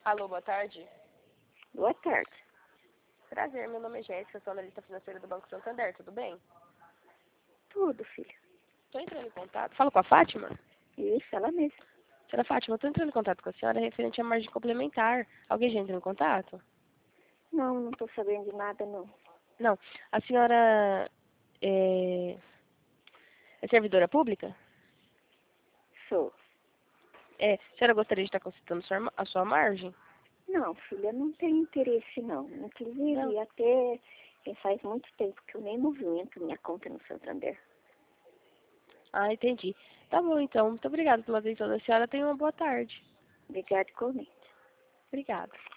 Alô, boa tarde. Boa tarde. Prazer, meu nome é Jéssica, sou analista financeira do Banco Santander, tudo bem? Tudo, filho. Estou entrando em contato. Falo com a Fátima? Isso, ela mesma. Senhora Fátima, estou entrando em contato com a senhora referente à margem complementar. Alguém já entrou em contato? Não tô sabendo de nada, não. Não. A senhora é servidora pública? Sou. A senhora gostaria de estar consultando a sua margem? Não, filha, não tenho interesse, não. Inclusive, Não. até faz muito tempo que eu nem movimento minha conta no Santander. Ah, entendi. Tá bom, então. Muito obrigada pela atenção da senhora. Tenha uma boa tarde. Obrigada, igualmente. Obrigada.